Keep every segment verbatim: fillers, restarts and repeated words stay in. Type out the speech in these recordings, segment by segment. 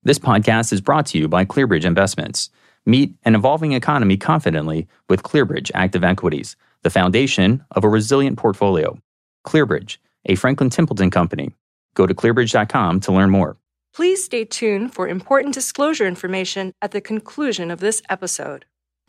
This podcast is brought to you by ClearBridge Investments. Meet an evolving economy confidently with ClearBridge Active Equities, the foundation of a resilient portfolio. ClearBridge, a Franklin Templeton company. Go to clearbridge dot com to learn more. Please stay tuned for important disclosure information at the conclusion of this episode.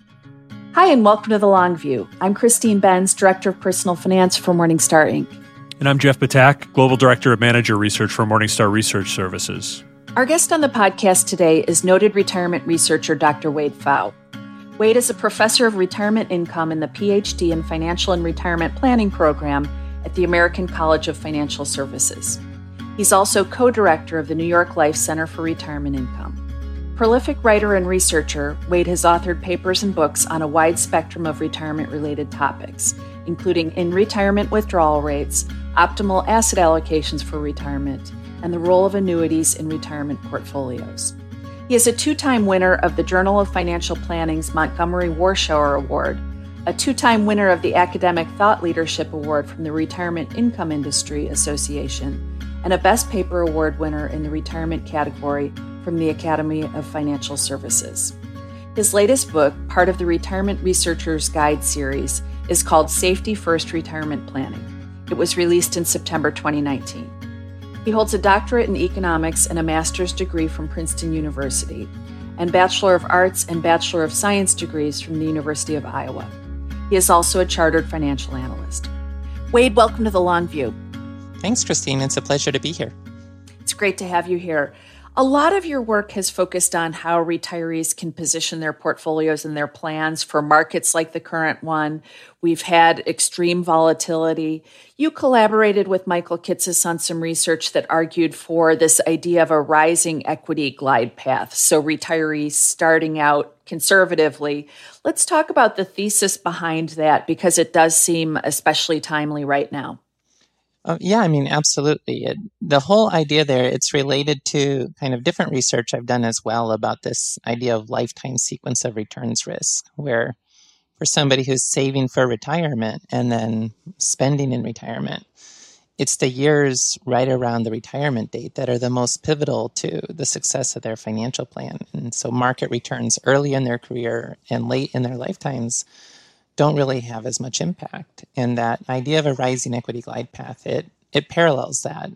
Hi, and welcome to The Long View. I'm Christine Benz, Director of Personal Finance for Morningstar Incorporated. And I'm Jeff Batak, Global Director of Manager Research for Morningstar Research Services. Our guest on the podcast today is noted retirement researcher Doctor Wade Pfau. Wade is a professor of retirement income in the P H D in Financial and Retirement Planning program at the American College of Financial Services. He's also co-director of the New York Life Center for Retirement Income. Prolific writer and researcher, Wade has authored papers and books on a wide spectrum of retirement-related topics, including in retirement withdrawal rates, optimal asset allocations for retirement, and the role of annuities in retirement portfolios. He is a two-time winner of the Journal of Financial Planning's Montgomery Warshower Award, a two-time winner of the Academic Thought Leadership Award from the Retirement Income Industry Association, and a Best Paper Award winner in the retirement category from the Academy of Financial Services. His latest book, part of the Retirement Researcher's Guide series, is called Safety First Retirement Planning. It was released in September twenty nineteen. He holds a doctorate in economics and a master's degree from Princeton University, and Bachelor of Arts and Bachelor of Science degrees from the University of Iowa. He is also a chartered financial analyst. Wade, welcome to The Long View. Thanks, Christine. It's a pleasure to be here. It's great to have you here. A lot of your work has focused on how retirees can position their portfolios and their plans for markets like the current one. We've had extreme volatility. You collaborated with Michael Kitces on some research that argued for this idea of a rising equity glide path, so retirees starting out conservatively. Let's talk about the thesis behind that, because it does seem especially timely right now. Uh, yeah, I mean, absolutely. It, the whole idea there, it's related to kind of different research I've done as well about this idea of lifetime sequence of returns risk, where for somebody who's saving for retirement and then spending in retirement, it's the years right around the retirement date that are the most pivotal to the success of their financial plan. And so market returns early in their career and late in their lifetimes don't really have as much impact. And that idea of a rising equity glide path, it it parallels that.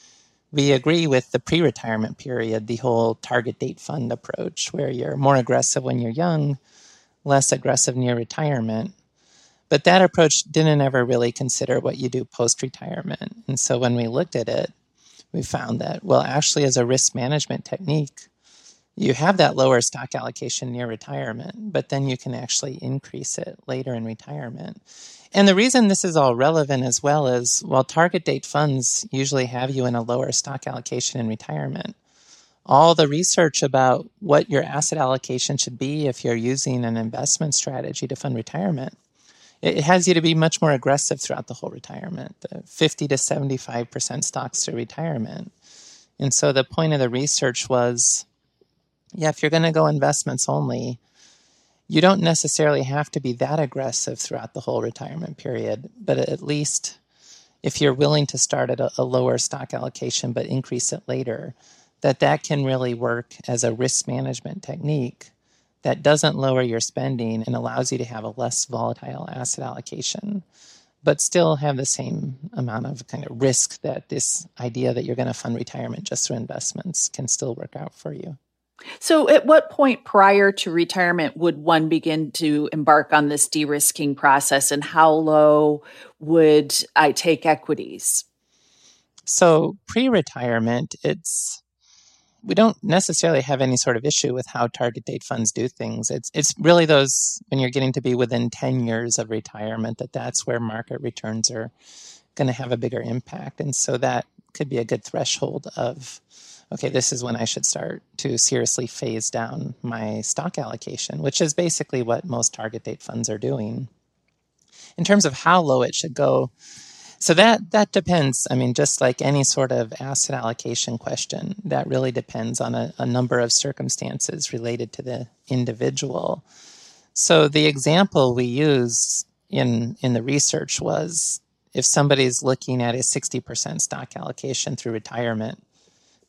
We agree with the pre-retirement period, the whole target date fund approach, where you're more aggressive when you're young, less aggressive near retirement. But that approach didn't ever really consider what you do post-retirement. And so when we looked at it, we found that, well, actually as a risk management technique, you have that lower stock allocation near retirement, but then you can actually increase it later in retirement. And the reason this is all relevant as well is, while target date funds usually have you in a lower stock allocation in retirement, all the research about what your asset allocation should be if you're using an investment strategy to fund retirement, it has you to be much more aggressive throughout the whole retirement, the fifty to seventy-five percent stocks to retirement. And so the point of the research was, yeah, if you're going to go investments only, you don't necessarily have to be that aggressive throughout the whole retirement period. But at least if you're willing to start at a, a lower stock allocation but increase it later, that that can really work as a risk management technique that doesn't lower your spending and allows you to have a less volatile asset allocation, but still have the same amount of kind of risk that this idea that you're going to fund retirement just through investments can still work out for you. So at what point prior to retirement would one begin to embark on this de-risking process, and how low would I take equities? So pre-retirement, it's we don't necessarily have any sort of issue with how target date funds do things. It's it's really those, when you're getting to be within ten years of retirement, that that's where market returns are going to have a bigger impact. And so that could be a good threshold of, okay, this is when I should start to seriously phase down my stock allocation, which is basically what most target date funds are doing. In terms of how low it should go, so that that depends. I mean, just like any sort of asset allocation question, that really depends on a, a number of circumstances related to the individual. So the example we used in, in the research was, if somebody's looking at a sixty percent stock allocation through retirement,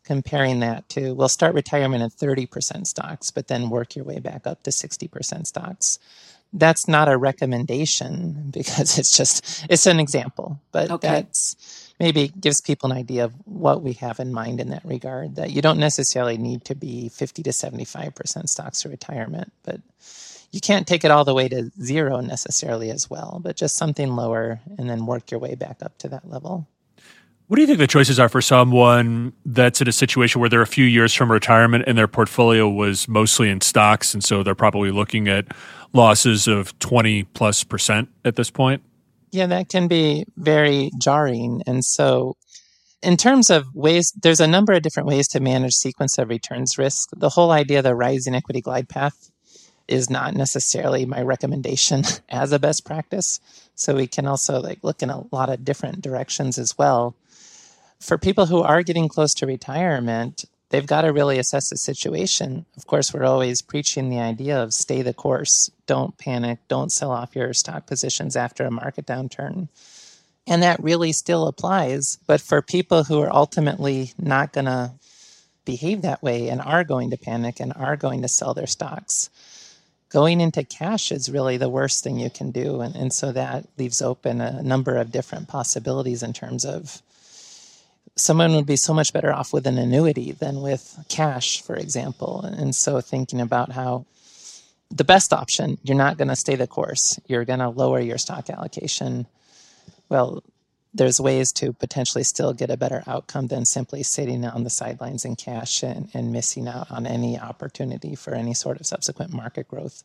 comparing that to, well, start retirement at thirty percent stocks, but then work your way back up to sixty percent stocks. That's not a recommendation because it's just, it's an example, but okay. that's maybe gives people an idea of what we have in mind in that regard, that you don't necessarily need to be fifty to seventy-five percent stocks for retirement, but you can't take it all the way to zero necessarily as well, but just something lower and then work your way back up to that level. What do you think the choices are for someone that's in a situation where they're a few years from retirement and their portfolio was mostly in stocks, and so they're probably looking at losses of twenty plus percent at this point? Yeah, that can be very jarring. And so in terms of ways, there's a number of different ways to manage sequence of returns risk. The whole idea of the rising equity glide path is not necessarily my recommendation as a best practice. So we can also like look in a lot of different directions as well. For people who are getting close to retirement, they've got to really assess the situation. Of course, we're always preaching the idea of stay the course. Don't panic. Don't sell off your stock positions after a market downturn. And that really still applies. But for people who are ultimately not going to behave that way and are going to panic and are going to sell their stocks, going into cash is really the worst thing you can do. And, and so that leaves open a number of different possibilities in terms of someone would be so much better off with an annuity than with cash, for example. And so thinking about how the best option, you're not going to stay the course. You're going to lower your stock allocation. Well, there's ways to potentially still get a better outcome than simply sitting on the sidelines in cash and, and missing out on any opportunity for any sort of subsequent market growth.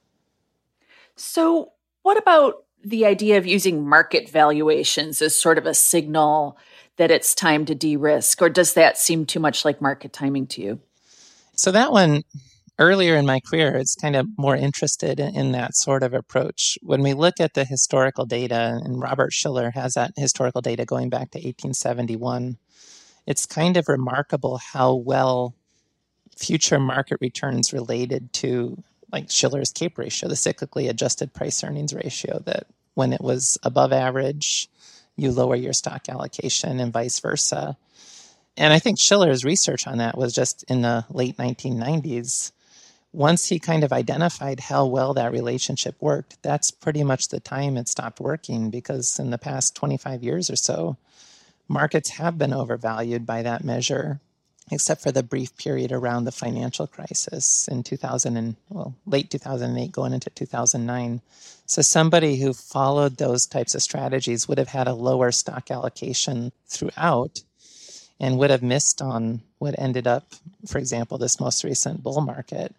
So what about the idea of using market valuations as sort of a signal that it's time to de-risk, or does that seem too much like market timing to you? So that one, earlier in my career, it's kind of more interested in, in that sort of approach. When we look at the historical data, and Robert Shiller has that historical data going back to eighteen seventy-one, it's kind of remarkable how well future market returns related to like Shiller's CAPE ratio, the cyclically adjusted price earnings ratio, that when it was above average, you lower your stock allocation and vice versa. And I think Shiller's research on that was just in the late nineteen nineties. Once he kind of identified how well that relationship worked, that's pretty much the time it stopped working, because in the past twenty-five years or so, markets have been overvalued by that measure, except for the brief period around the financial crisis in two thousand and well, late two thousand eight going into two thousand nine. So somebody who followed those types of strategies would have had a lower stock allocation throughout and would have missed on what ended up, for example, this most recent bull market.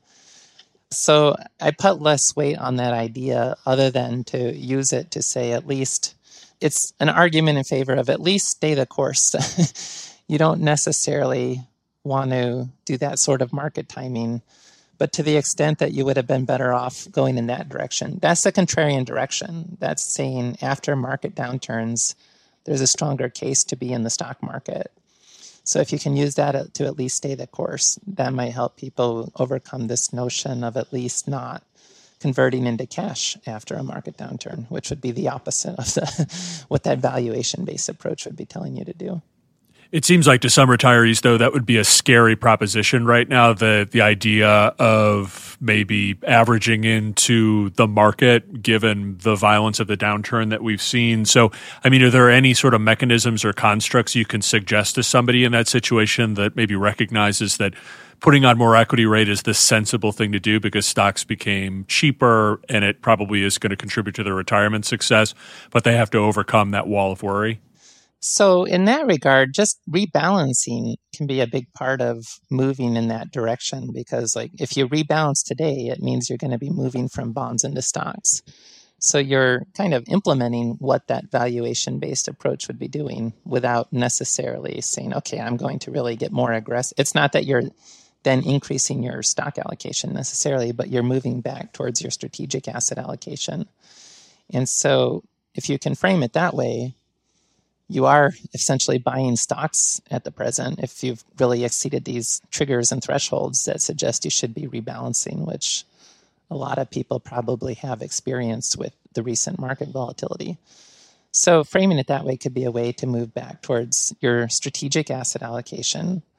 So I put less weight on that idea other than to use it to say at least it's an argument in favor of at least stay the course. You don't necessarily want to do that sort of market timing, but to the extent that you would have been better off going in that direction. That's the contrarian direction. That's saying after market downturns, there's a stronger case to be in the stock market. So if you can use that to at least stay the course, that might help people overcome this notion of at least not converting into cash after a market downturn, which would be the opposite of the, what that valuation-based approach would be telling you to do. It seems like to some retirees, though, that would be a scary proposition right now, the the idea of maybe averaging into the market given the violence of the downturn that we've seen. So, I mean, are there any sort of mechanisms or constructs you can suggest to somebody in that situation that maybe recognizes that putting on more equity rate is the sensible thing to do because stocks became cheaper and it probably is going to contribute to their retirement success, but they have to overcome that wall of worry? So in that regard, just rebalancing can be a big part of moving in that direction, because like if you rebalance today, it means you're going to be moving from bonds into stocks. So you're kind of implementing what that valuation-based approach would be doing without necessarily saying, okay, I'm going to really get more aggressive. It's not that you're then increasing your stock allocation necessarily, but you're moving back towards your strategic asset allocation. And so if you can frame it that way, you are essentially buying stocks at the present if you've really exceeded these triggers and thresholds that suggest you should be rebalancing, which a lot of people probably have experienced with the recent market volatility. So framing it that way could be a way to move back towards your strategic asset allocation,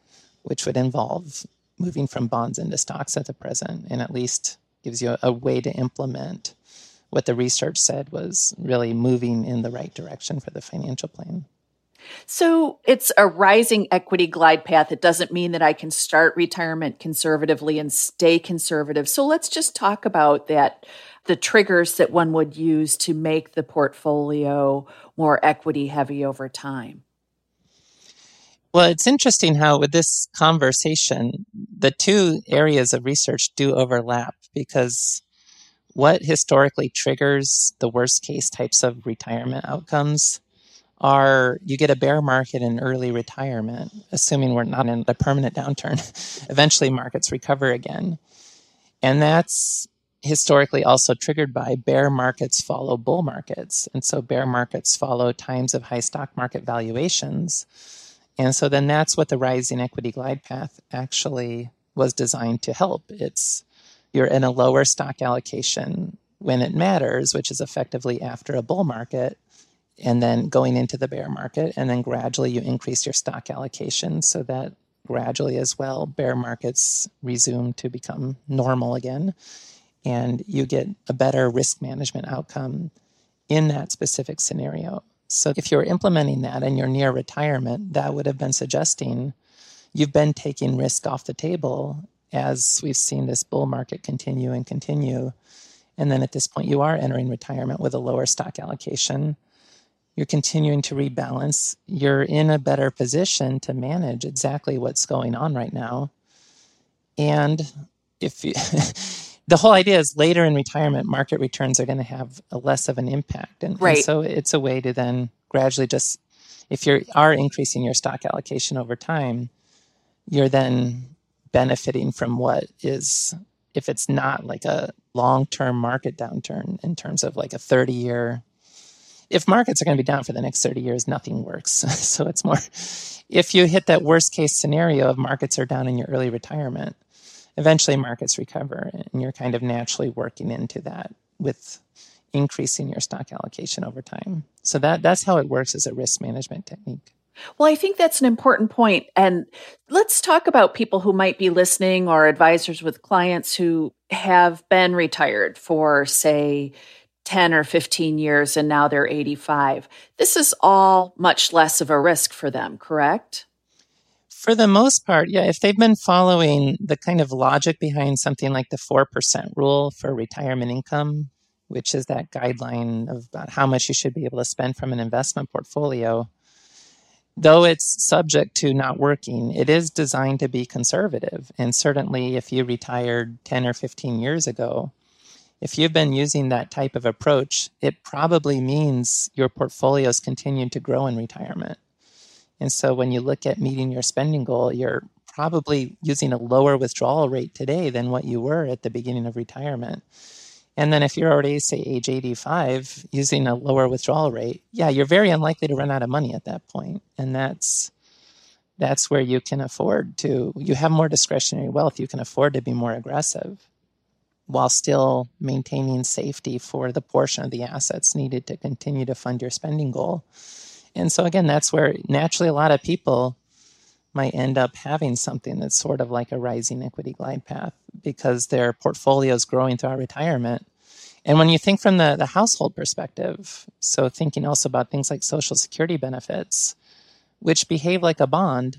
which would involve moving from bonds into stocks at the present, and at least gives you a, a way to implement what the research said was really moving in the right direction for the financial plan. So it's a rising equity glide path. It doesn't mean that I can start retirement conservatively and stay conservative. So let's just talk about that, the triggers that one would use to make the portfolio more equity heavy over time. Well, it's interesting how with this conversation, the two areas of research do overlap, because what historically triggers the worst case types of retirement outcomes are you get a bear market in early retirement, assuming we're not in a permanent downturn. Eventually markets recover again. And that's historically also triggered by bear markets follow bull markets. And so bear markets follow times of high stock market valuations. And so then that's what the rising equity glide path actually was designed to help. It's you're in a lower stock allocation when it matters, which is effectively after a bull market, and then going into the bear market, and then gradually you increase your stock allocation so that gradually as well bear markets resume to become normal again, and you get a better risk management outcome in that specific scenario. So if you're implementing that and you're near retirement, that would have been suggesting you've been taking risk off the table as we've seen this bull market continue and continue. And then at this point, you are entering retirement with a lower stock allocation. You're continuing to rebalance. You're in a better position to manage exactly what's going on right now. And if you, the whole idea is later in retirement, market returns are going to have a less of an impact. And, right. and so it's a way to then gradually just, if you are increasing your stock allocation over time, you're then benefiting from what is, if it's not like a long-term market downturn in terms of like a thirty-year, if markets are going to be down for the next thirty years, nothing works. So it's more, if you hit that worst case scenario of markets are down in your early retirement, eventually markets recover, and you're kind of naturally working into that with increasing your stock allocation over time. So that that's how it works as a risk management technique. Well, I think that's an important point. And let's talk about people who might be listening or advisors with clients who have been retired for, say, ten or fifteen years, and now they're eighty-five. This is all much less of a risk for them, correct? For the most part, yeah. If they've been following the kind of logic behind something like the four percent rule for retirement income, which is that guideline of about how much you should be able to spend from an investment portfolio, though it's subject to not working, it is designed to be conservative. And certainly if you retired ten or fifteen years ago, if you've been using that type of approach, it probably means your portfolios continue to grow in retirement. And so when you look at meeting your spending goal, you're probably using a lower withdrawal rate today than what you were at the beginning of retirement. And then if you're already, say, age eighty-five, using a lower withdrawal rate, yeah, you're very unlikely to run out of money at that point. And that's that's where you can afford to, you have more discretionary wealth, you can afford to be more aggressive while still maintaining safety for the portion of the assets needed to continue to fund your spending goal. And so again, that's where naturally a lot of people might end up having something that's sort of like a rising equity glide path because their portfolio is growing throughout retirement. And when you think from the, the household perspective, so thinking also about things like Social Security benefits, which behave like a bond,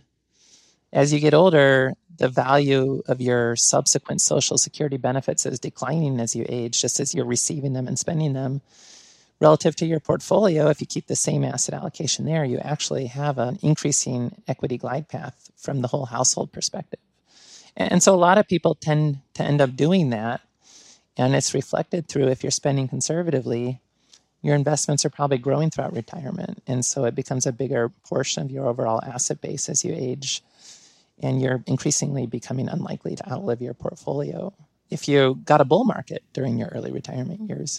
as you get older, the value of your subsequent Social Security benefits is declining as you age, just as you're receiving them and spending them. Relative to your portfolio, if you keep the same asset allocation there, you actually have an increasing equity glide path from the whole household perspective. And so a lot of people tend to end up doing that. And it's reflected through, if you're spending conservatively, your investments are probably growing throughout retirement. And so it becomes a bigger portion of your overall asset base as you age. And you're increasingly becoming unlikely to outlive your portfolio if you got a bull market during your early retirement years.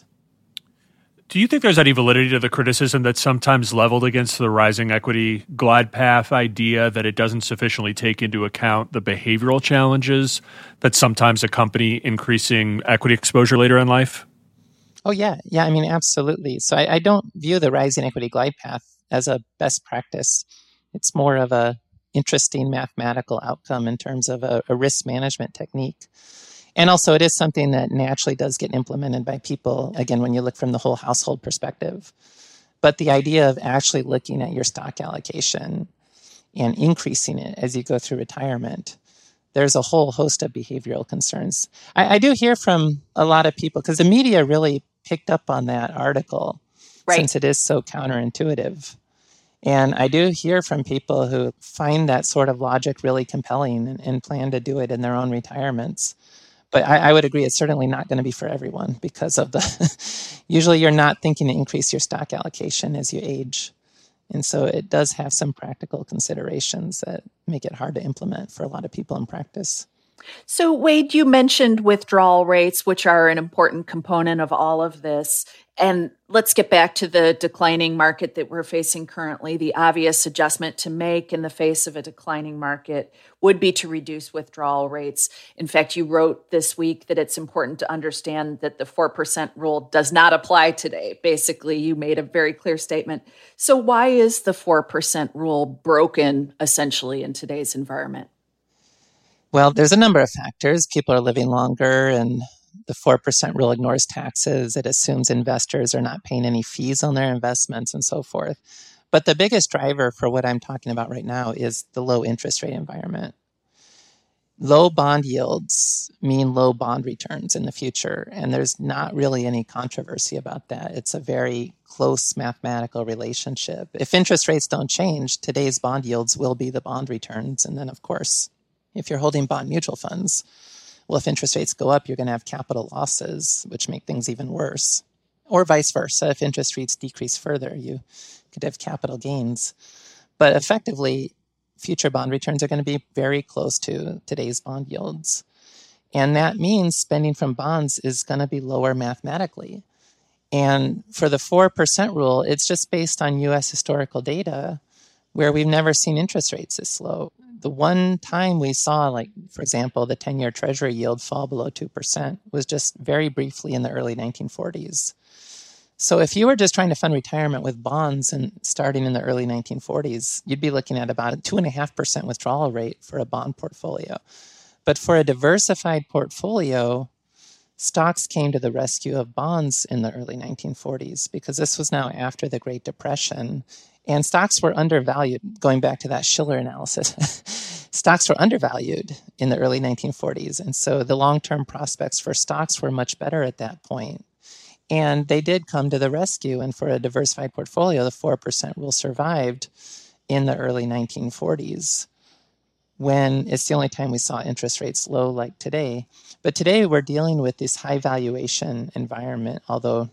Do you think there's any validity to the criticism that's sometimes leveled against the rising equity glide path idea that it doesn't sufficiently take into account the behavioral challenges that sometimes accompany increasing equity exposure later in life? Oh, yeah. Yeah, I mean, absolutely. So I, I don't view the rising equity glide path as a best practice. It's more of a interesting mathematical outcome in terms of a, a risk management technique. And also, it is something that naturally does get implemented by people, again, when you look from the whole household perspective. But the idea of actually looking at your stock allocation and increasing it as you go through retirement, there's a whole host of behavioral concerns. I, I do hear from a lot of people, because the media really picked up on that article, right, since it is so counterintuitive. And I do hear from people who find that sort of logic really compelling and, and plan to do it in their own retirements. But I, I would agree it's certainly not going to be for everyone because of the, usually you're not thinking to increase your stock allocation as you age. And so it does have some practical considerations that make it hard to implement for a lot of people in practice. So, Wade, you mentioned withdrawal rates, which are an important component of all of this. And let's get back to the declining market that we're facing currently. The obvious adjustment to make in the face of a declining market would be to reduce withdrawal rates. In fact, you wrote this week that it's important to understand that the four percent rule does not apply today. Basically, you made a very clear statement. So why is the four percent rule broken, essentially, in today's environment? Well, there's a number of factors. People are living longer, and the four percent rule ignores taxes. It assumes investors are not paying any fees on their investments and so forth. But the biggest driver for what I'm talking about right now is the low interest rate environment. Low bond yields mean low bond returns in the future, and there's not really any controversy about that. It's a very close mathematical relationship. If interest rates don't change, today's bond yields will be the bond returns. And then, of course, if you're holding bond mutual funds, well, if interest rates go up, you're going to have capital losses, which make things even worse. Or vice versa. If interest rates decrease further, you could have capital gains. But effectively, future bond returns are going to be very close to today's bond yields. And that means spending from bonds is going to be lower mathematically. And for the four percent rule, it's just based on U S historical data where we've never seen interest rates this low. The one time we saw, like, for example, the ten-year Treasury yield fall below two percent was just very briefly in the early nineteen forties. So if you were just trying to fund retirement with bonds and starting in the early nineteen forties, you'd be looking at about a two point five percent withdrawal rate for a bond portfolio. But for a diversified portfolio, stocks came to the rescue of bonds in the early nineteen forties because this was now after the Great Depression. And stocks were undervalued, going back to that Shiller analysis. Stocks were undervalued in the early nineteen forties. And so the long-term prospects for stocks were much better at that point. And they did come to the rescue. And for a diversified portfolio, the four percent rule survived in the early nineteen forties, when it's the only time we saw interest rates low like today. But today we're dealing with this high valuation environment, although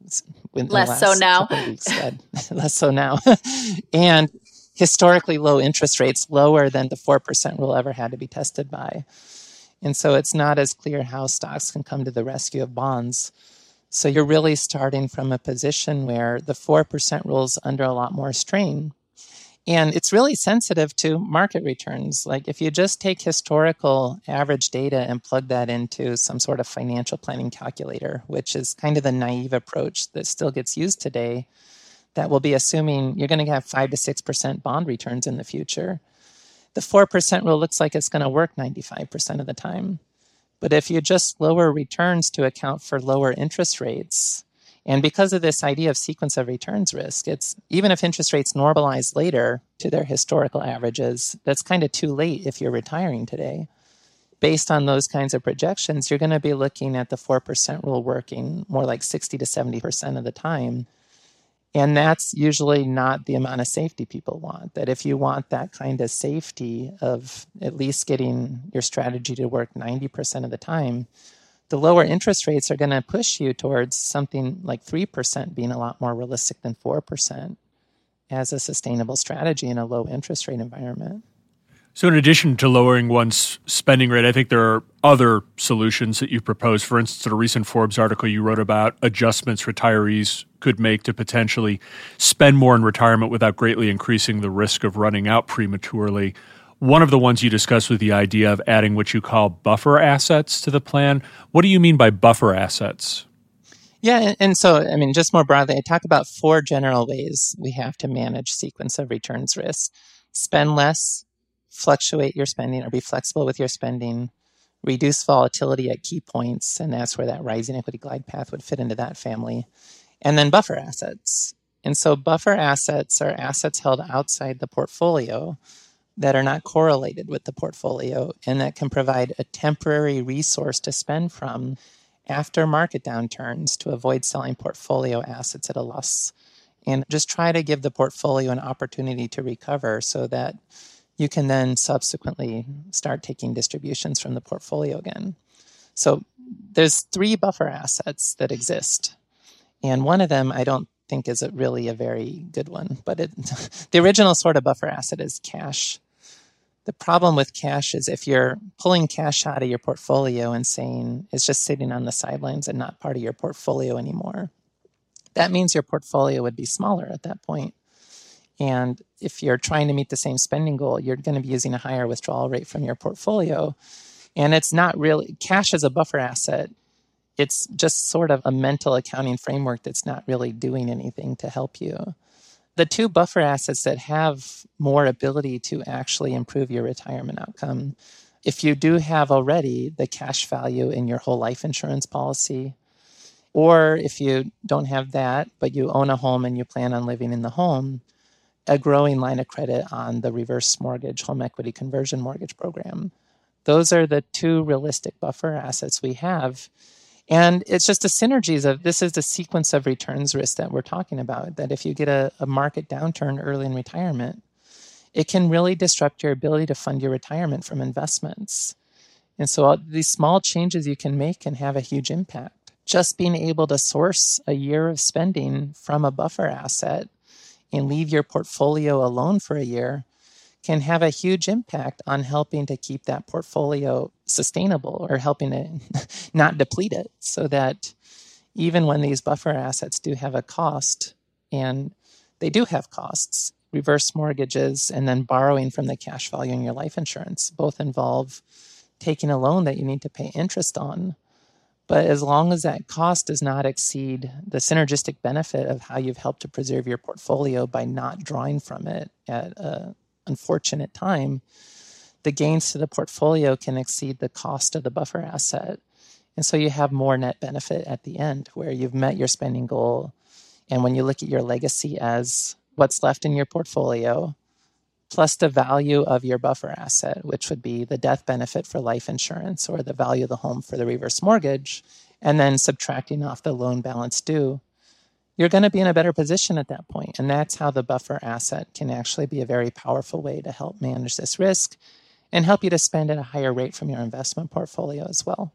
less so now. Weeks, less so now. And historically low interest rates, lower than the four percent rule ever had to be tested by. And so it's not as clear how stocks can come to the rescue of bonds. So you're really starting from a position where the four percent rule is under a lot more strain. And it's really sensitive to market returns. Like if you just take historical average data and plug that into some sort of financial planning calculator, which is kind of the naive approach that still gets used today, that will be assuming you're going to have five to six percent bond returns in the future. The four percent rule looks like it's going to work ninety-five percent of the time. But if you just lower returns to account for lower interest rates, and because of this idea of sequence of returns risk, it's even if interest rates normalize later to their historical averages, that's kind of too late if you're retiring today. Based on those kinds of projections, you're going to be looking at the four percent rule working more like sixty to seventy percent of the time. And that's usually not the amount of safety people want. That if you want that kind of safety of at least getting your strategy to work ninety percent of the time, the lower interest rates are going to push you towards something like three percent being a lot more realistic than four percent as a sustainable strategy in a low interest rate environment. So in addition to lowering one's spending rate, I think there are other solutions that you've proposed. For instance, in a recent Forbes article, you wrote about adjustments retirees could make to potentially spend more in retirement without greatly increasing the risk of running out prematurely. One of the ones you discussed was the idea of adding what you call buffer assets to the plan. What do you mean by buffer assets? Yeah, and so, I mean, just more broadly, I talk about four general ways we have to manage sequence of returns risk. Spend less, fluctuate your spending or be flexible with your spending, reduce volatility at key points, and that's where that rising equity glide path would fit into that family. And then buffer assets. And so buffer assets are assets held outside the portfolio that are not correlated with the portfolio and that can provide a temporary resource to spend from after market downturns to avoid selling portfolio assets at a loss, and just try to give the portfolio an opportunity to recover so that you can then subsequently start taking distributions from the portfolio again. So there's three buffer assets that exist. And one of them I don't think is a really a very good one, but it, the original sort of buffer asset is cash. The problem with cash is if you're pulling cash out of your portfolio and saying it's just sitting on the sidelines and not part of your portfolio anymore, that means your portfolio would be smaller at that point. And if you're trying to meet the same spending goal, you're going to be using a higher withdrawal rate from your portfolio. And it's not really, cash as a buffer asset, it's just sort of a mental accounting framework that's not really doing anything to help you. The two buffer assets that have more ability to actually improve your retirement outcome, if you do have already the cash value in your whole life insurance policy, or if you don't have that, but you own a home and you plan on living in the home, a growing line of credit on the reverse mortgage home equity conversion mortgage program. Those are the two realistic buffer assets we have. And it's just the synergies of this is the sequence of returns risk that we're talking about, that if you get a, a market downturn early in retirement, it can really disrupt your ability to fund your retirement from investments. And so all these small changes you can make can have a huge impact. Just being able to source a year of spending from a buffer asset and leave your portfolio alone for a year can have a huge impact on helping to keep that portfolio sustainable or helping to not deplete it, so that even when these buffer assets do have a cost, and they do have costs, reverse mortgages and then borrowing from the cash value in your life insurance both involve taking a loan that you need to pay interest on. But as long as that cost does not exceed the synergistic benefit of how you've helped to preserve your portfolio by not drawing from it at a unfortunate time, the gains to the portfolio can exceed the cost of the buffer asset. And so you have more net benefit at the end where you've met your spending goal. And when you look at your legacy as what's left in your portfolio, plus the value of your buffer asset, which would be the death benefit for life insurance or the value of the home for the reverse mortgage, and then subtracting off the loan balance due, you're going to be in a better position at that point. And that's how the buffer asset can actually be a very powerful way to help manage this risk and help you to spend at a higher rate from your investment portfolio as well.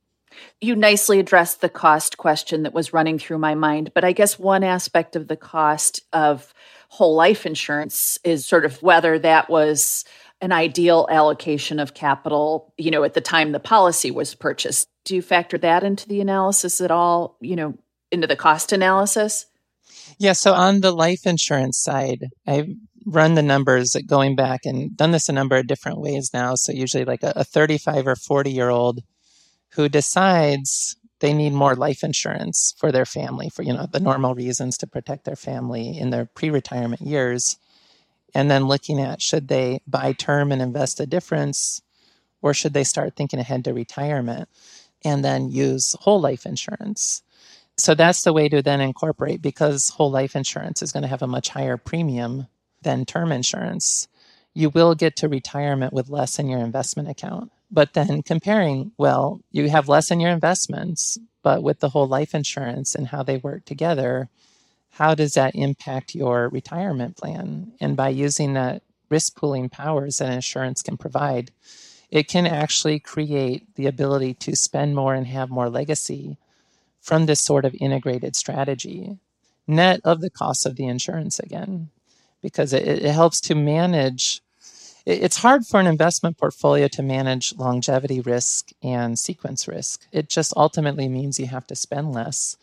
You nicely addressed the cost question that was running through my mind, but I guess one aspect of the cost of whole life insurance is sort of whether that was an ideal allocation of capital, you know, at the time the policy was purchased. Do you factor that into the analysis at all, you know, into the cost analysis? Yeah, so on the life insurance side, I've run the numbers going back and done this a number of different ways now. So usually like a thirty-five or forty-year-old who decides they need more life insurance for their family, for, you know, the normal reasons to protect their family in their pre-retirement years, and then looking at should they buy term and invest the difference, or should they start thinking ahead to retirement and then use whole life insurance. So that's the way to then incorporate, because whole life insurance is going to have a much higher premium than term insurance. You will get to retirement with less in your investment account. But then comparing, well, you have less in your investments, but with the whole life insurance and how they work together, how does that impact your retirement plan? And by using that risk pooling powers that insurance can provide, it can actually create the ability to spend more and have more legacy from this sort of integrated strategy, net of the cost of the insurance again, because it, it helps to manage. It's hard for an investment portfolio to manage longevity risk and sequence risk. It just ultimately means you have to spend less.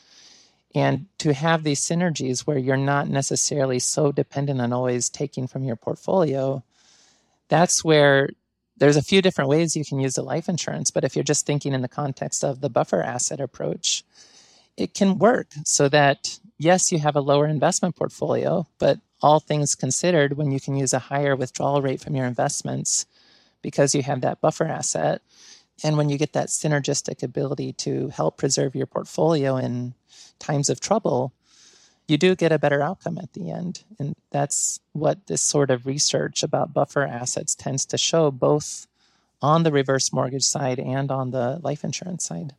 And to have these synergies where you're not necessarily so dependent on always taking from your portfolio, that's where there's a few different ways you can use the life insurance. But if you're just thinking in the context of the buffer asset approach, it can work so that, yes, you have a lower investment portfolio, but all things considered, when you can use a higher withdrawal rate from your investments because you have that buffer asset. And when you get that synergistic ability to help preserve your portfolio in times of trouble, you do get a better outcome at the end. And that's what this sort of research about buffer assets tends to show, both on the reverse mortgage side and on the life insurance side.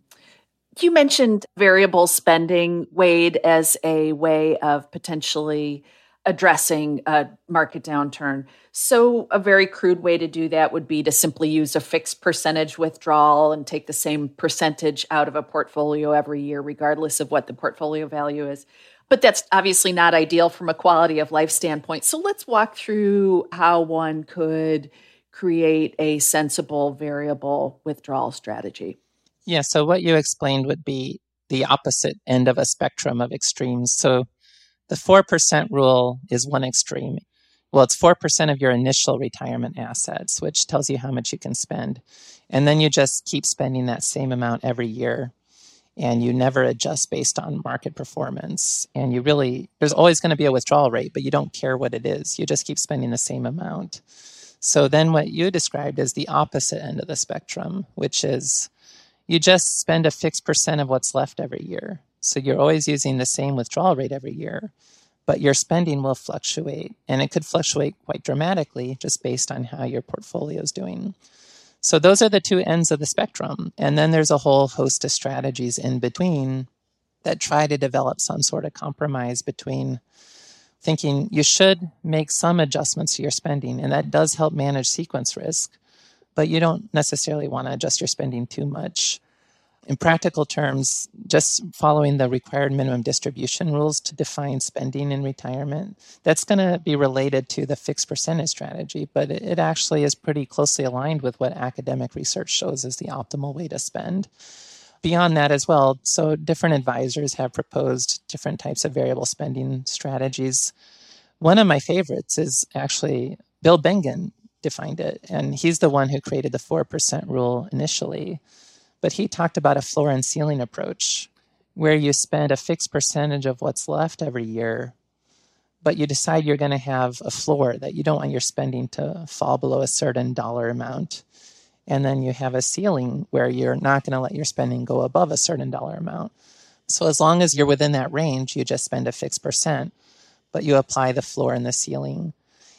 You mentioned variable spending, Wade, as a way of potentially addressing a market downturn. So a very crude way to do that would be to simply use a fixed percentage withdrawal and take the same percentage out of a portfolio every year, regardless of what the portfolio value is. But that's obviously not ideal from a quality of life standpoint. So let's walk through how one could create a sensible variable withdrawal strategy. Yeah, so what you explained would be the opposite end of a spectrum of extremes. So the four percent rule is one extreme. Well, it's four percent of your initial retirement assets, which tells you how much you can spend. And then you just keep spending that same amount every year. And you never adjust based on market performance. And you really, there's always going to be a withdrawal rate, but you don't care what it is. You just keep spending the same amount. So then what you described is the opposite end of the spectrum, which is you just spend a fixed percent of what's left every year. So you're always using the same withdrawal rate every year, but your spending will fluctuate. And it could fluctuate quite dramatically just based on how your portfolio is doing. So those are the two ends of the spectrum. And then there's a whole host of strategies in between that try to develop some sort of compromise between thinking you should make some adjustments to your spending, and that does help manage sequence risk, but you don't necessarily want to adjust your spending too much. In practical terms, just following the required minimum distribution rules to define spending in retirement, that's going to be related to the fixed percentage strategy, but it actually is pretty closely aligned with what academic research shows is the optimal way to spend. Beyond that as well, so different advisors have proposed different types of variable spending strategies. One of my favorites is actually Bill Bengen defined it, and he's the one who created the four percent rule initially. But he talked about a floor and ceiling approach where you spend a fixed percentage of what's left every year, but you decide you're going to have a floor that you don't want your spending to fall below a certain dollar amount. And then you have a ceiling where you're not going to let your spending go above a certain dollar amount. So as long as you're within that range, you just spend a fixed percent, but you apply the floor and the ceiling.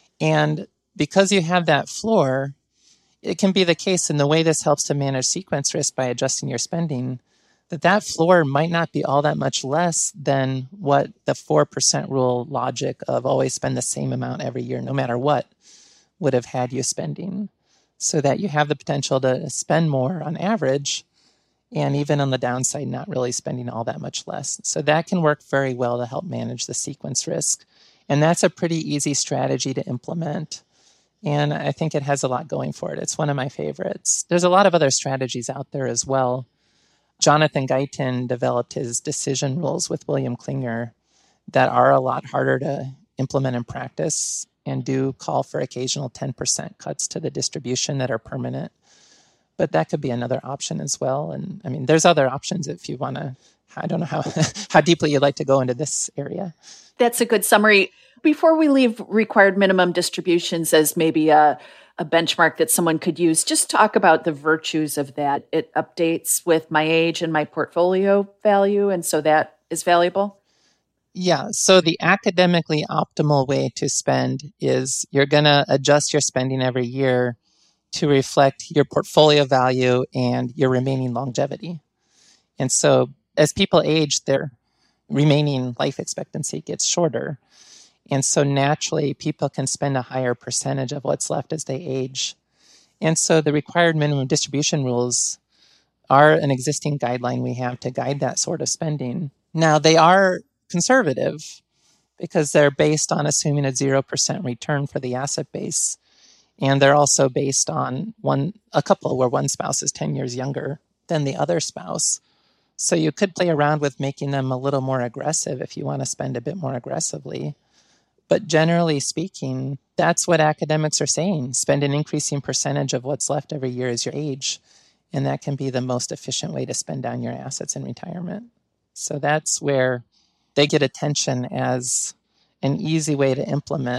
And because you have that floor, it can be the case, and the way this helps to manage sequence risk by adjusting your spending, that that floor might not be all that much less than what the four percent rule logic of always spend the same amount every year, no matter what, would have had you spending, so that you have the potential to spend more on average, and even on the downside, not really spending all that much less. So that can work very well to help manage the sequence risk. And that's a pretty easy strategy to implement. And I think it has a lot going for it. It's one of my favorites. There's a lot of other strategies out there as well. Jonathan Guyton developed his decision rules with William Klinger that are a lot harder to implement in practice and do call for occasional ten percent cuts to the distribution that are permanent. But that could be another option as well. And I mean, there's other options if you want to, I don't know how, how deeply you'd like to go into this area. That's a good summary. Before we leave required minimum distributions as maybe a, a benchmark that someone could use, just talk about the virtues of that. It updates with my age and my portfolio value, and so that is valuable. Yeah, so the academically optimal way to spend is you're going to adjust your spending every year to reflect your portfolio value and your remaining longevity. And so as people age, their remaining life expectancy gets shorter. And so naturally, people can spend a higher percentage of what's left as they age. And so the required minimum distribution rules are an existing guideline we have to guide that sort of spending. Now, they are conservative because they're based on assuming a zero percent return for the asset base. And they're also based on one a couple where one spouse is ten years younger than the other spouse. So you could play around with making them a little more aggressive if you want to spend a bit more aggressively. But generally speaking, that's what academics are saying. Spend an increasing percentage of what's left every year as your age. And that can be the most efficient way to spend down your assets in retirement. So that's where they get attention as an easy way to implement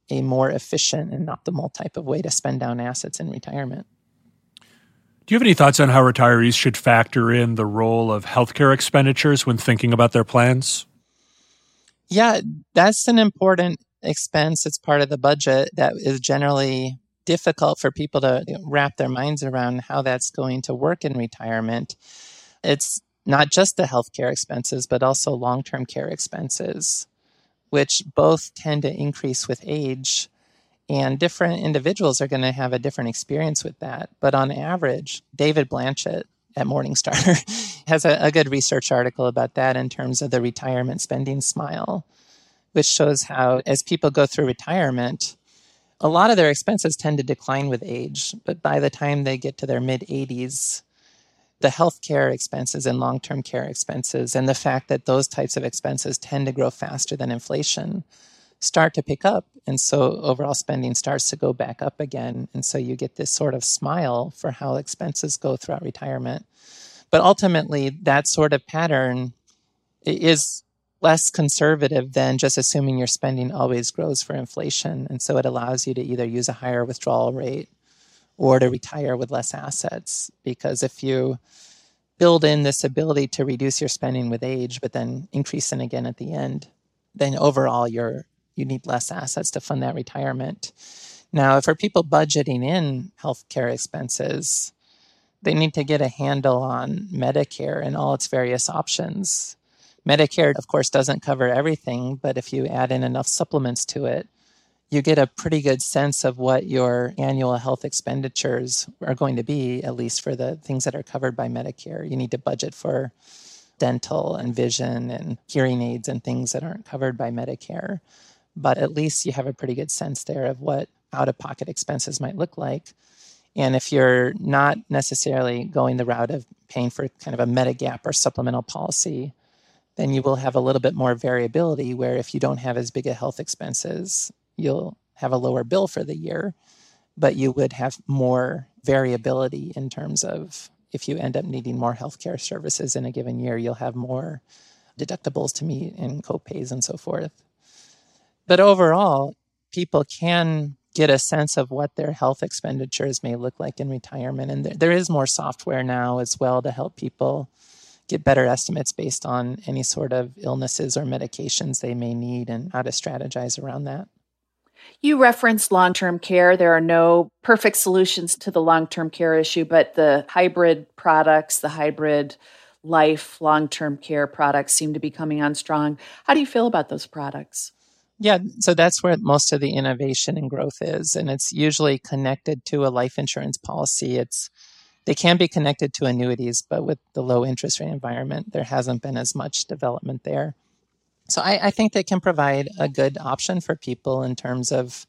a more efficient and optimal type of way to spend down assets in retirement. Do you have any thoughts on how retirees should factor in the role of healthcare expenditures when thinking about their plans? Yeah, that's an important expense. It's part of the budget that is generally difficult for people to wrap their minds around how that's going to work in retirement. It's not just the healthcare expenses, but also long-term care expenses, which both tend to increase with age. And different individuals are going to have a different experience with that. But on average, David Blanchett at Morningstar has a, a good research article about that in terms of the retirement spending smile, which shows how as people go through retirement, a lot of their expenses tend to decline with age. But by the time they get to their mid-eighties, the healthcare expenses and long-term care expenses and the fact that those types of expenses tend to grow faster than inflation start to pick up. And so overall spending starts to go back up again. And so you get this sort of smile for how expenses go throughout retirement. But ultimately, that sort of pattern is less conservative than just assuming your spending always grows for inflation. And so it allows you to either use a higher withdrawal rate or to retire with less assets. Because if you build in this ability to reduce your spending with age, but then increase it again at the end, then overall you're you need less assets to fund that retirement. Now, for people budgeting in healthcare expenses, they need to get a handle on Medicare and all its various options. Medicare, of course, doesn't cover everything, but if you add in enough supplements to it, you get a pretty good sense of what your annual health expenditures are going to be, at least for the things that are covered by Medicare. You need to budget for dental and vision and hearing aids and things that aren't covered by Medicare. But at least you have a pretty good sense there of what out-of-pocket expenses might look like. And if you're not necessarily going the route of paying for kind of a Medigap or supplemental policy, then you will have a little bit more variability where if you don't have as big a health expenses, you'll have a lower bill for the year, but you would have more variability in terms of if you end up needing more healthcare services in a given year, you'll have more deductibles to meet and co-pays and so forth. But overall, people can get a sense of what their health expenditures may look like in retirement. And there, there is more software now as well to help people get better estimates based on any sort of illnesses or medications they may need and how to strategize around that. You referenced long-term care. There are no perfect solutions to the long-term care issue, but the hybrid products, the hybrid life long-term care products seem to be coming on strong. How do you feel about those products? Yeah, so that's where most of the innovation and growth is. And it's usually connected to a life insurance policy. It's They can be connected to annuities, but with the low interest rate environment, there hasn't been as much development there. So I, I think they can provide a good option for people in terms of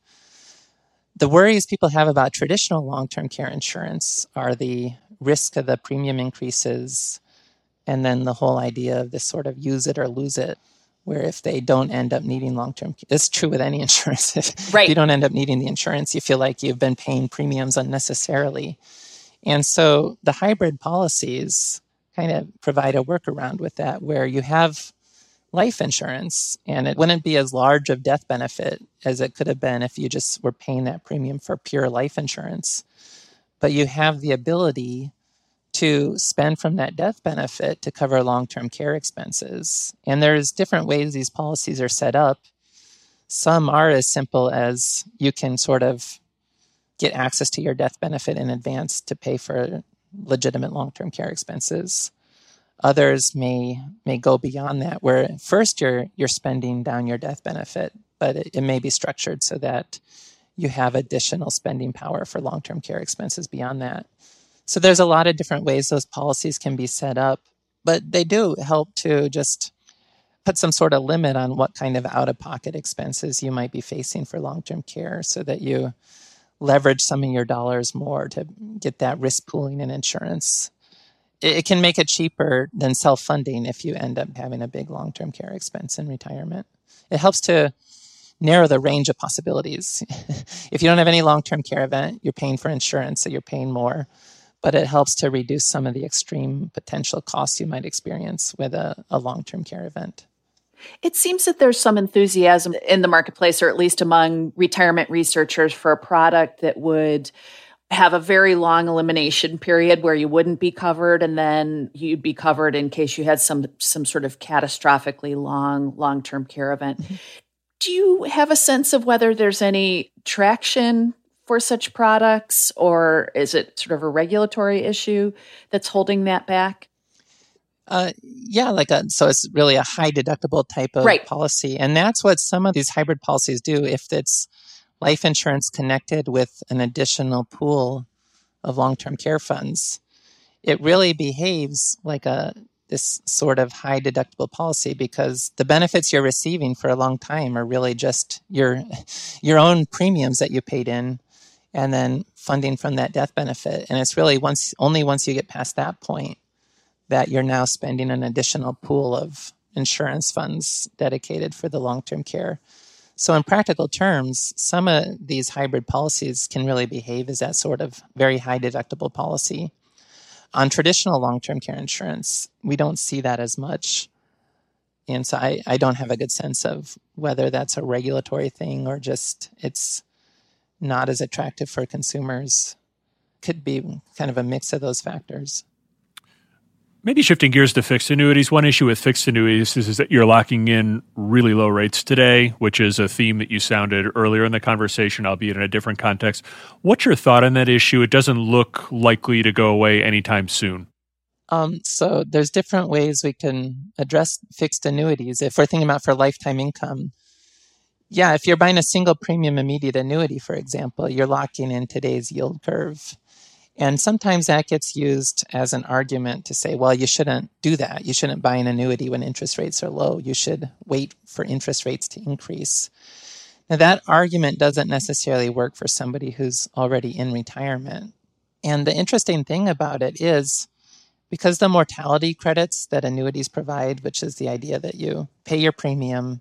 the worries people have about traditional long-term care insurance are the risk of the premium increases and then the whole idea of this sort of use it or lose it, where if they don't end up needing long-term care, it's true with any insurance. If right. you don't end up needing the insurance, you feel like you've been paying premiums unnecessarily. And so the hybrid policies kind of provide a workaround with that, where you have life insurance and it wouldn't be as large of death benefit as it could have been if you just were paying that premium for pure life insurance. But you have the ability to spend from that death benefit to cover long-term care expenses. And there's different ways these policies are set up. Some are as simple as you can sort of get access to your death benefit in advance to pay for legitimate long-term care expenses. Others may may go beyond that, where first you're you're spending down your death benefit, but it, it may be structured so that you have additional spending power for long-term care expenses beyond that. So there's a lot of different ways those policies can be set up, but they do help to just put some sort of limit on what kind of out-of-pocket expenses you might be facing for long-term care so that you leverage some of your dollars more to get that risk pooling in insurance. It, it can make it cheaper than self-funding if you end up having a big long-term care expense in retirement. It helps to narrow the range of possibilities. If you don't have any long-term care event, you're paying for insurance, so you're paying more. But it helps to reduce some of the extreme potential costs you might experience with a, a long-term care event. It seems that there's some enthusiasm in the marketplace, or at least among retirement researchers, for a product that would have a very long elimination period where you wouldn't be covered, and then you'd be covered in case you had some some sort of catastrophically long long-term care event. Mm-hmm. Do you have a sense of whether there's any traction for such products, or is it sort of a regulatory issue that's holding that back? Uh, yeah, like a, so it's really a high deductible type of right. policy. And that's what some of these hybrid policies do. If it's life insurance connected with an additional pool of long-term care funds, it really behaves like a this sort of high deductible policy, because the benefits you're receiving for a long time are really just your your own premiums that you paid in, and then funding from that death benefit. And it's really once only once you get past that point that you're now spending an additional pool of insurance funds dedicated for the long-term care. So in practical terms, some of these hybrid policies can really behave as that sort of very high deductible policy. On traditional long-term care insurance, we don't see that as much. And so I, I don't have a good sense of whether that's a regulatory thing or just it's not as attractive for consumers. Could be kind of a mix of those factors. Maybe shifting gears to fixed annuities. One issue with fixed annuities is, is that you're locking in really low rates today, which is a theme that you sounded earlier in the conversation, albeit in a different context. What's your thought on that issue? It doesn't look likely to go away anytime soon. Um, so there's different ways we can address fixed annuities. If we're thinking about for lifetime income, yeah, if you're buying a single premium immediate annuity, for example, you're locking in today's yield curve. And sometimes that gets used as an argument to say, well, you shouldn't do that. You shouldn't buy an annuity when interest rates are low. You should wait for interest rates to increase. Now, that argument doesn't necessarily work for somebody who's already in retirement. And the interesting thing about it is, because the mortality credits that annuities provide, which is the idea that you pay your premium,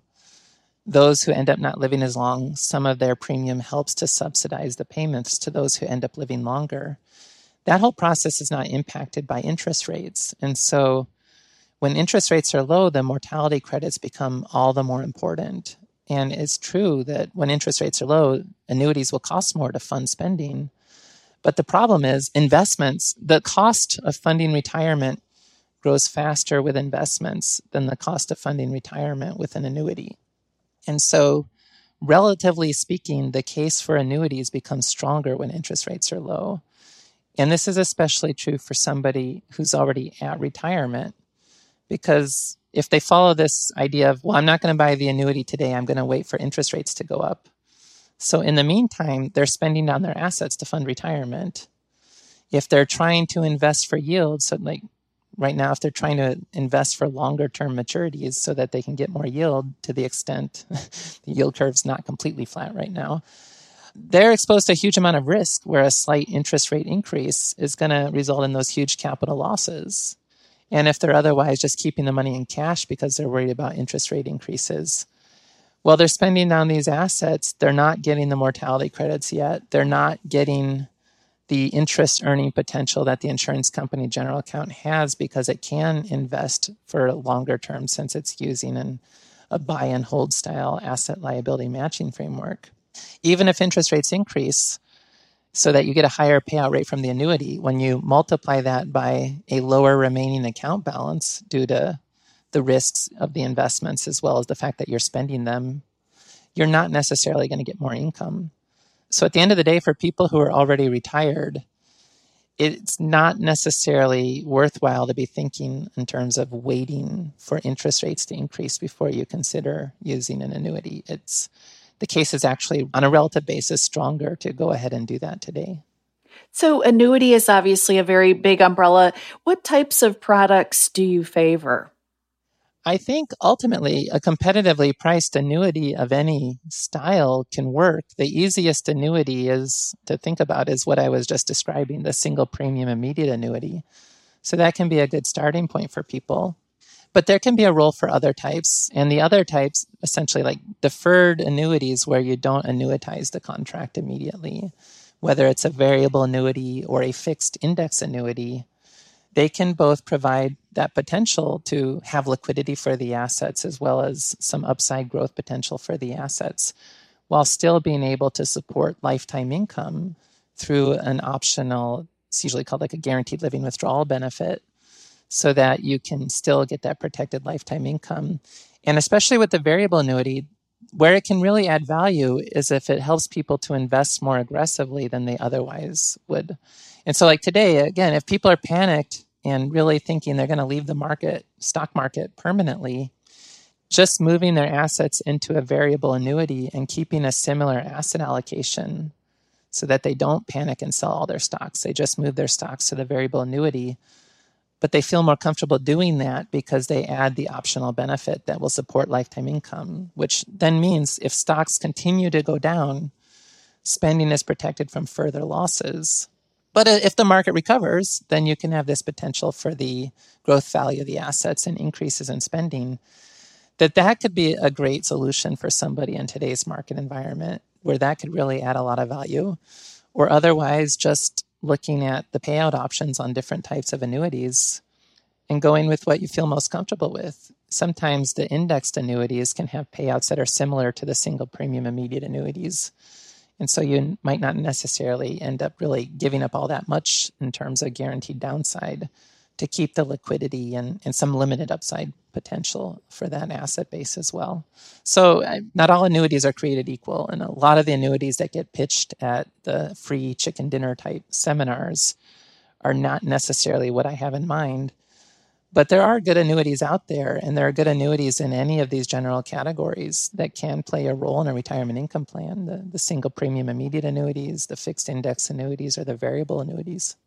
those who end up not living as long, some of their premium helps to subsidize the payments to those who end up living longer. That whole process is not impacted by interest rates. And so when interest rates are low, the mortality credits become all the more important. And it's true that when interest rates are low, annuities will cost more to fund spending. But the problem is investments, the cost of funding retirement grows faster with investments than the cost of funding retirement with an annuity. And so relatively speaking, the case for annuities becomes stronger when interest rates are low. And this is especially true for somebody who's already at retirement, because if they follow this idea of, well, I'm not going to buy the annuity today, I'm going to wait for interest rates to go up. So in the meantime, they're spending down their assets to fund retirement. If they're trying to invest for yield, so like right now, if they're trying to invest for longer term maturities so that they can get more yield, to the extent the yield curve's not completely flat right now, they're exposed to a huge amount of risk where a slight interest rate increase is going to result in those huge capital losses. And if they're otherwise just keeping the money in cash because they're worried about interest rate increases, well, they're spending down these assets. They're not getting the mortality credits yet. They're not getting the interest earning potential that the insurance company general account has, because it can invest for longer term since it's using an, a buy and hold style asset liability matching framework. Even if interest rates increase so that you get a higher payout rate from the annuity, when you multiply that by a lower remaining account balance due to the risks of the investments as well as the fact that you're spending them, you're not necessarily going to get more income. So at the end of the day, for people who are already retired, it's not necessarily worthwhile to be thinking in terms of waiting for interest rates to increase before you consider using an annuity. It's the case is actually, on a relative basis, stronger to go ahead and do that today. So annuity is obviously a very big umbrella. What types of products do you favor? I think ultimately a competitively priced annuity of any style can work. The easiest annuity is to think about is what I was just describing, the single premium immediate annuity. So that can be a good starting point for people. But there can be a role for other types. And the other types, essentially like deferred annuities where you don't annuitize the contract immediately, whether it's a variable annuity or a fixed index annuity, they can both provide that potential to have liquidity for the assets as well as some upside growth potential for the assets, while still being able to support lifetime income through an optional, it's usually called like a guaranteed living withdrawal benefit, so that you can still get that protected lifetime income. And especially with the variable annuity, where it can really add value is if it helps people to invest more aggressively than they otherwise would. And so like today, again, if people are panicked and really thinking they're going to leave the market, stock market permanently, just moving their assets into a variable annuity and keeping a similar asset allocation so that they don't panic and sell all their stocks. They just move their stocks to the variable annuity, but they feel more comfortable doing that because they add the optional benefit that will support lifetime income, which then means if stocks continue to go down, spending is protected from further losses. But if the market recovers, then you can have this potential for the growth value of the assets and increases in spending. That that could be a great solution for somebody in today's market environment, where that could really add a lot of value. Or otherwise, just looking at the payout options on different types of annuities and going with what you feel most comfortable with. Sometimes the indexed annuities can have payouts that are similar to the single premium immediate annuities. And so you might not necessarily end up really giving up all that much in terms of guaranteed downside to keep the liquidity and, and some limited upside potential for that asset base as well. So uh, not all annuities are created equal. And a lot of the annuities that get pitched at the free chicken dinner type seminars are not necessarily what I have in mind. But there are good annuities out there, and there are good annuities in any of these general categories that can play a role in a retirement income plan. The, the single premium immediate annuities, the fixed index annuities, or the variable annuities.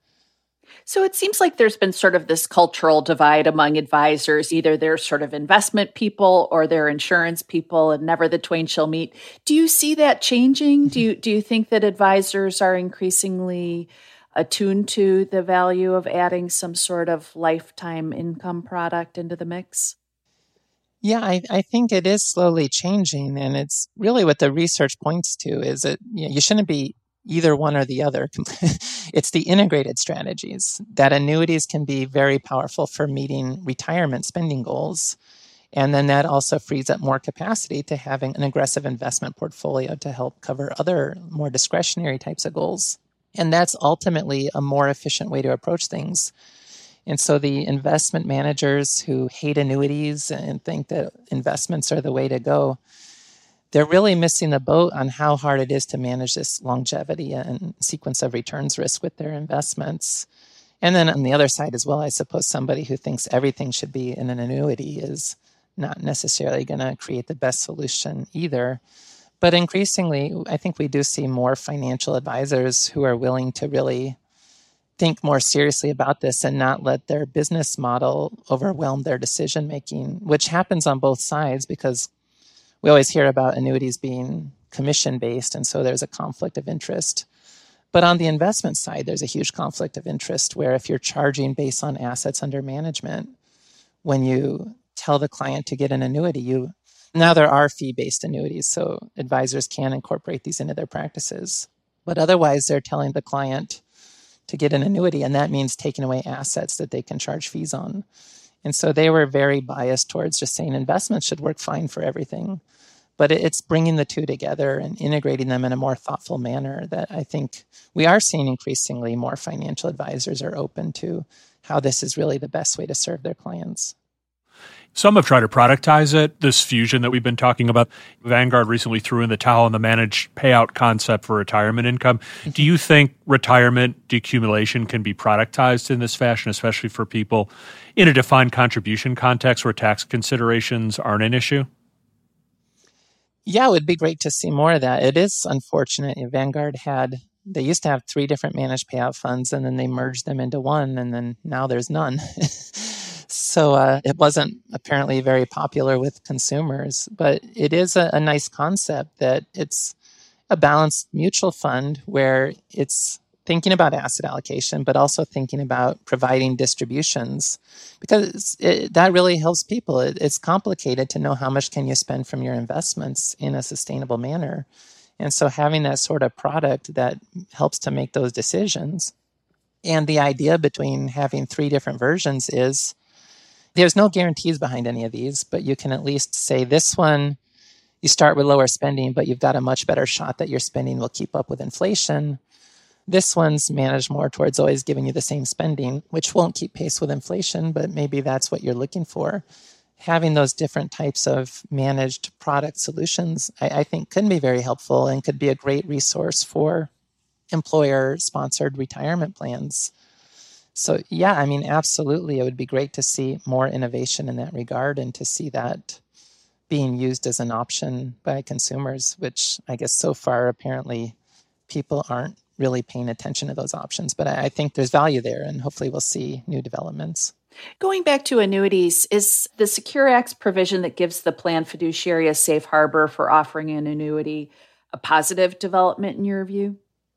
So it seems like there's been sort of this cultural divide among advisors. Either they're sort of investment people or they're insurance people, and never the twain shall meet. Do you see that changing? Do you, do you think that advisors are increasingly attuned to the value of adding some sort of lifetime income product into the mix? Yeah, I, I think it is slowly changing. And it's really what the research points to is that you know, you shouldn't be either one or the other. It's the integrated strategies that annuities can be very powerful for meeting retirement spending goals. And then that also frees up more capacity to having an aggressive investment portfolio to help cover other more discretionary types of goals. And that's ultimately a more efficient way to approach things. And so the investment managers who hate annuities and think that investments are the way to go, they're really missing the boat on how hard it is to manage this longevity and sequence of returns risk with their investments. And then on the other side as well, I suppose somebody who thinks everything should be in an annuity is not necessarily going to create the best solution either. But increasingly, I think we do see more financial advisors who are willing to really think more seriously about this and not let their business model overwhelm their decision making, which happens on both sides because we always hear about annuities being commission-based, and so there's a conflict of interest. But on the investment side, there's a huge conflict of interest where if you're charging based on assets under management, when you tell the client to get an annuity, you now there are fee-based annuities, so advisors can incorporate these into their practices. But otherwise, they're telling the client to get an annuity, and that means taking away assets that they can charge fees on. And so they were very biased towards just saying investments should work fine for everything. But it's bringing the two together and integrating them in a more thoughtful manner that I think we are seeing increasingly more financial advisors are open to how this is really the best way to serve their clients. Some have tried to productize it, this fusion that we've been talking about. Vanguard recently threw in the towel on the managed payout concept for retirement income. Do you think retirement decumulation can be productized in this fashion, especially for people in a defined contribution context where tax considerations aren't an issue? Yeah, it would be great to see more of that. It is unfortunate. Vanguard had, they used to have three different managed payout funds, and then they merged them into one, and then now there's none. So uh, it wasn't apparently very popular with consumers, but it is a, a nice concept that it's a balanced mutual fund where it's thinking about asset allocation, but also thinking about providing distributions, because it, that really helps people. It, it's complicated to know how much can you spend from your investments in a sustainable manner. And so having that sort of product that helps to make those decisions. And the idea between having three different versions is There's no guarantees behind any of these, but you can at least say this one, you start with lower spending, but you've got a much better shot that your spending will keep up with inflation. This one's managed more towards always giving you the same spending, which won't keep pace with inflation, but maybe that's what you're looking for. Having those different types of managed product solutions, I, I think, can be very helpful and could be a great resource for employer-sponsored retirement plans. So, yeah, I mean, absolutely, it would be great to see more innovation in that regard and to see that being used as an option by consumers, which I guess so far apparently people aren't really paying attention to those options. But I, I think there's value there, and hopefully we'll see new developments. Going back to annuities, is the Secure Act's provision that gives the plan fiduciary a safe harbor for offering an annuity a positive development in your view?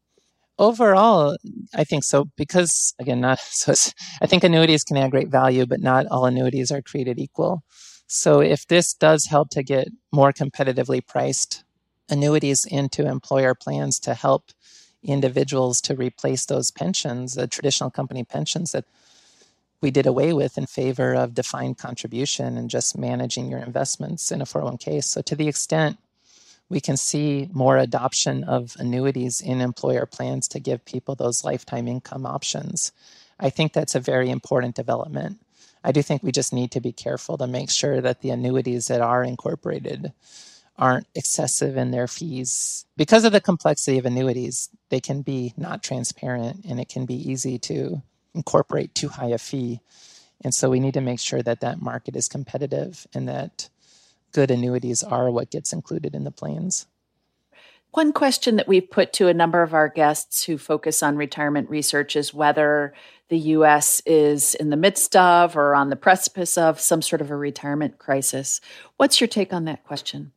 Overall, I think so, because, again, not so. I think annuities can add great value, but not all annuities are created equal. So if this does help to get more competitively priced annuities into employer plans to help individuals to replace those pensions, the traditional company pensions that we did away with in favor of defined contribution and just managing your investments in a four oh one k. So to the extent we can see more adoption of annuities in employer plans to give people those lifetime income options, I think that's a very important development. I do think we just need to be careful to make sure that the annuities that are incorporated aren't excessive in their fees. Because of the complexity of annuities, they can be not transparent and it can be easy to incorporate too high a fee. And so we need to make sure that that market is competitive and that good annuities are what gets included in the plans. One question that we've put to a number of our guests who focus on retirement research is whether the U S is in the midst of or on the precipice of some sort of a retirement crisis. What's your take on that question?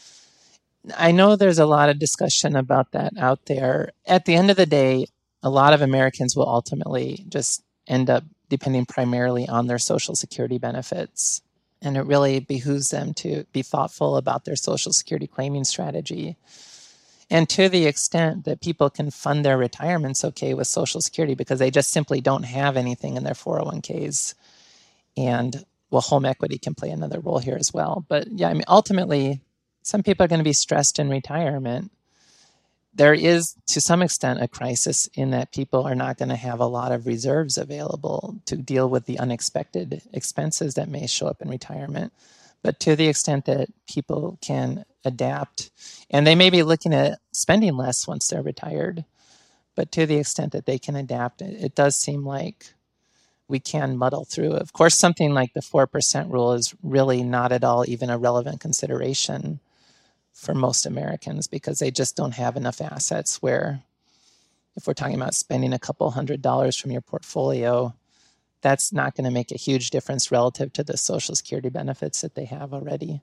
I know there's a lot of discussion about that out there. At the end of the day, a lot of Americans will ultimately just end up depending primarily on their Social Security benefits. And it really behooves them to be thoughtful about their Social Security claiming strategy. And to the extent that people can fund their retirements okay with Social Security because they just simply don't have anything in their four oh one k's. And, well, home equity can play another role here as well. But, yeah, I mean, ultimately, some people are going to be stressed in retirement. There is, to some extent, a crisis in that people are not going to have a lot of reserves available to deal with the unexpected expenses that may show up in retirement. But to the extent that people can adapt, and they may be looking at spending less once they're retired, but to the extent that they can adapt, it, it does seem like we can muddle through. Of course, something like the four percent rule is really not at all even a relevant consideration for most Americans because they just don't have enough assets where if we're talking about spending a couple hundred dollars from your portfolio, that's not going to make a huge difference relative to the Social Security benefits that they have already.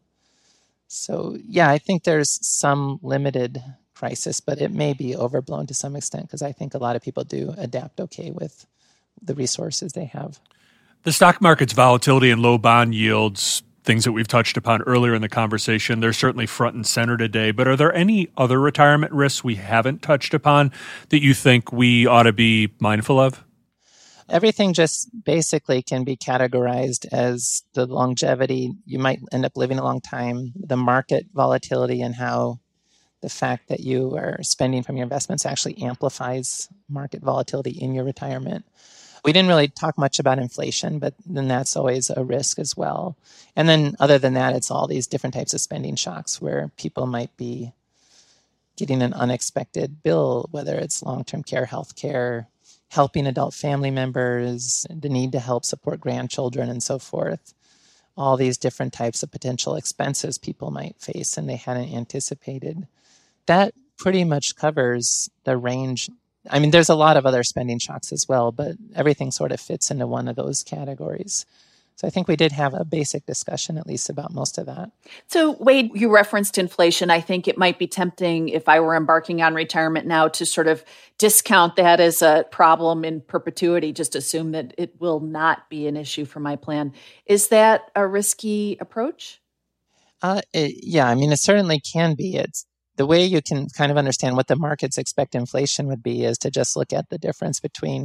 So, yeah, I think there's some limited crisis, but it may be overblown to some extent because I think a lot of people do adapt okay with the resources they have. The stock market's volatility and low bond yields, things that we've touched upon earlier in the conversation, they're certainly front and center today. But are there any other retirement risks we haven't touched upon that you think we ought to be mindful of? Everything just basically can be categorized as the longevity. You might end up living a long time, the market volatility, and how the fact that you are spending from your investments actually amplifies market volatility in your retirement. We didn't really talk much about inflation, but then that's always a risk as well. And then other than that, it's all these different types of spending shocks where people might be getting an unexpected bill, whether it's long-term care, health care, helping adult family members, the need to help support grandchildren and so forth. All these different types of potential expenses people might face and they hadn't anticipated. That pretty much covers the range. I mean, there's a lot of other spending shocks as well, but everything sort of fits into one of those categories. So I think we did have a basic discussion, at least, about most of that. So, Wade, you referenced inflation. I think it might be tempting, if I were embarking on retirement now, to sort of discount that as a problem in perpetuity, just assume that it will not be an issue for my plan. Is that a risky approach? Uh, it, yeah, I mean, it certainly can be. It's the way you can kind of understand what the markets expect inflation would be is to just look at the difference between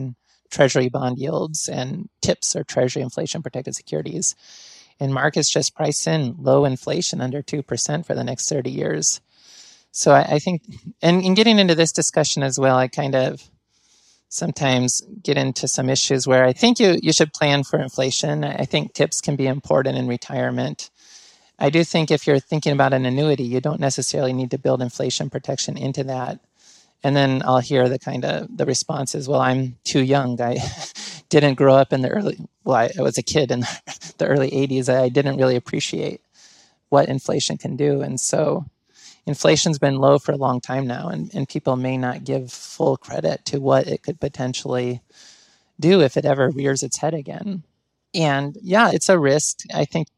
Treasury bond yields and TIPS, or Treasury inflation-protected securities. And markets just price in low inflation under two percent for the next thirty years. So I, I think, and in getting into this discussion as well, I kind of sometimes get into some issues where I think you, you should plan for inflation. I think TIPS can be important in retirement. I do think if you're thinking about an annuity, you don't necessarily need to build inflation protection into that. And then I'll hear the kind of the responses, well, I'm too young. I didn't grow up in the early, well, I, I was a kid in the early eighties. I didn't really appreciate what inflation can do. And so inflation's been low for a long time now, and, and people may not give full credit to what it could potentially do if it ever rears its head again. And yeah, it's a risk. I think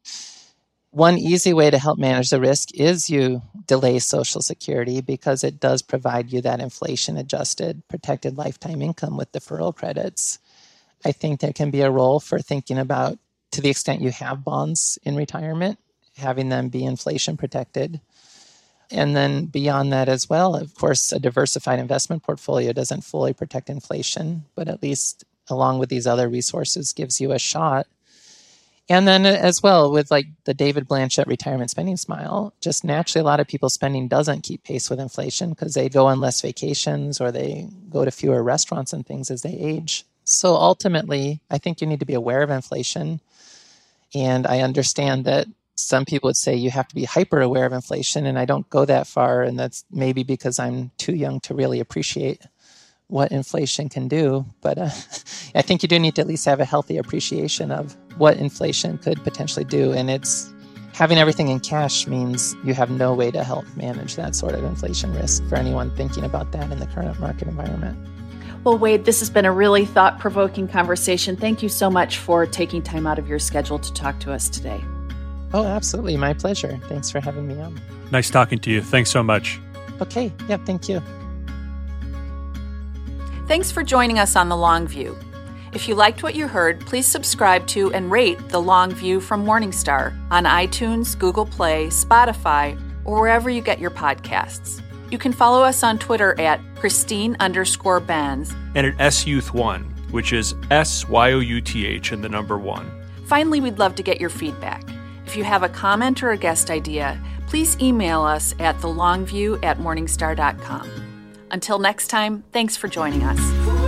one easy way to help manage the risk is you delay Social Security, because it does provide you that inflation-adjusted, protected lifetime income with deferral credits. I think there can be a role for thinking about, to the extent you have bonds in retirement, having them be inflation-protected. And then beyond that as well, of course, a diversified investment portfolio doesn't fully protect inflation, but at least along with these other resources gives you a shot. And then as well with like the David Blanchett Retirement Spending Smile, just naturally a lot of people's spending doesn't keep pace with inflation because they go on less vacations or they go to fewer restaurants and things as they age. So ultimately, I think you need to be aware of inflation. And I understand that some people would say you have to be hyper aware of inflation, and I don't go that far. And that's maybe because I'm too young to really appreciate what inflation can do. But uh, I think you do need to at least have a healthy appreciation of what inflation could potentially do. And it's having everything in cash means you have no way to help manage that sort of inflation risk for anyone thinking about that in the current market environment. Well, Wade, this has been a really thought-provoking conversation. Thank you so much for taking time out of your schedule to talk to us today. Oh, absolutely. My pleasure. Thanks for having me on. Nice talking to you. Thanks so much. Okay. Yeah, thank you. Thanks for joining us on The Long View. If you liked what you heard, please subscribe to and rate The Long View from Morningstar on iTunes, Google Play, Spotify, or wherever you get your podcasts. You can follow us on Twitter at Christine underscore Benz and at S Youth One, which is S Y O U T H and the number one. Finally, we'd love to get your feedback. If you have a comment or a guest idea, please email us at thelongview at morningstar dot com. Until next time, thanks for joining us.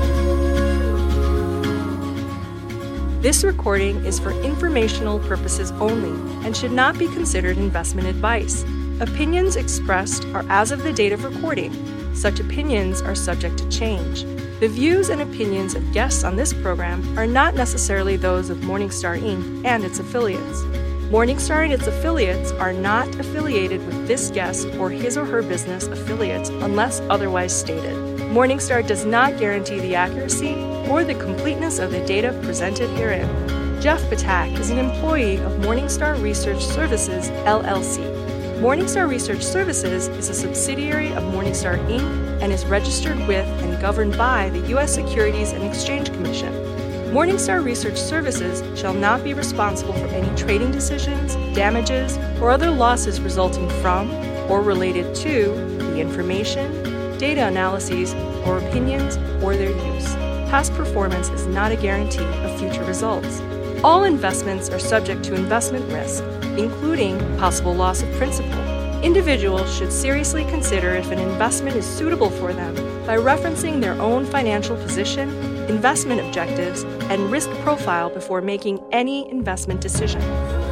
This recording is for informational purposes only and should not be considered investment advice. Opinions expressed are as of the date of recording. Such opinions are subject to change. The views and opinions of guests on this program are not necessarily those of Morningstar Incorporated and its affiliates. Morningstar and its affiliates are not affiliated with this guest or his or her business affiliates unless otherwise stated. Morningstar does not guarantee the accuracy or the completeness of the data presented herein. Jeff Batak is an employee of Morningstar Research Services, L L C. Morningstar Research Services is a subsidiary of Morningstar Incorporated and is registered with and governed by the U S Securities and Exchange Commission. Morningstar Research Services shall not be responsible for any trading decisions, damages, or other losses resulting from or related to the information, data analyses, or opinions or their use. Past performance is not a guarantee of future results. All investments are subject to investment risk, including possible loss of principal. Individuals should seriously consider if an investment is suitable for them by referencing their own financial position, investment objectives, and risk profile before making any investment decision.